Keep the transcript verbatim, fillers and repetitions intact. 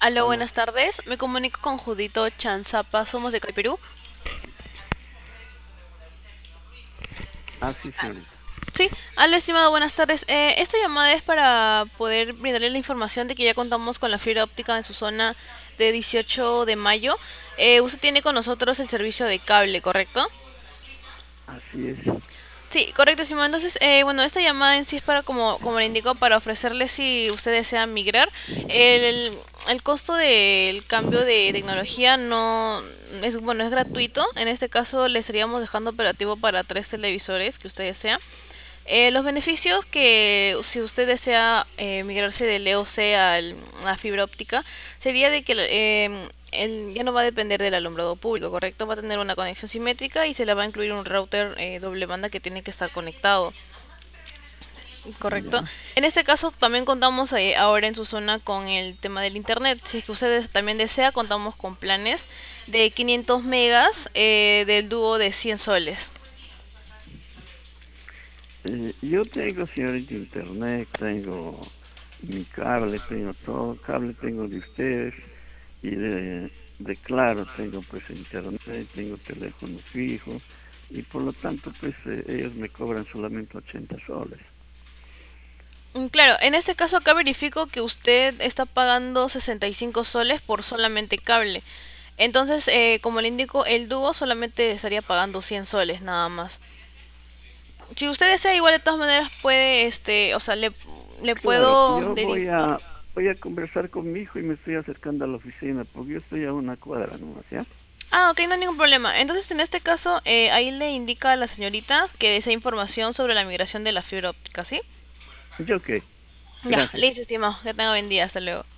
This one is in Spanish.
Aló, Aló. buenas tardes. Me comunico con Judito Chanzapa. Somos de Cali, Perú. Ah, sí, señorita. Sí, aló, estimado, buenas tardes. Eh, esta llamada es para poder brindarle la información de que ya contamos con la fibra óptica en su zona de dieciocho de mayo. Eh, usted tiene con nosotros el servicio de cable, ¿correcto? Así es. Sí, correcto, estimado. Entonces, eh, bueno, esta llamada en sí es para, como, como le indico, para ofrecerle si usted desea migrar. El, el costo del cambio de tecnología no es, bueno, es gratuito. En este caso, le estaríamos dejando operativo para tres televisores que usted desea. Eh, los beneficios que si usted desea eh, migrarse del E O C a la fibra óptica sería de que eh, él ya no va a depender del alumbrado público, ¿correcto? Va a tener una conexión simétrica y se le va a incluir un router eh, doble banda que tiene que estar conectado, ¿correcto? Ya. En este caso también contamos eh, ahora en su zona con el tema del internet. Si es que usted también desea, contamos con planes de quinientos megas eh, del dúo de cien soles. Eh, yo tengo, señorita, internet, tengo mi cable, tengo todo, cable tengo de ustedes y de, de Claro tengo pues internet, tengo teléfono fijo y por lo tanto pues eh, ellos me cobran solamente ochenta soles. Mm, Claro, en este caso acá verifico que usted está pagando sesenta y cinco soles por solamente cable. Entonces, eh, como le indico, el dúo solamente estaría pagando cien soles nada más. Si usted desea, igual de todas maneras puede, este, o sea, le, le Claro, puedo yo voy derivar. a voy a conversar con mi hijo y me estoy acercando a la oficina porque yo estoy a una cuadra nomás, ¿ya? Ah, ok, no hay ningún problema. Entonces, en este caso, eh, ahí le indica a la señorita que desea información sobre la migración de la fibra óptica, ¿sí? Yo, ok, Ya, gracias. listo, estimado. Que tenga buen día. Hasta luego.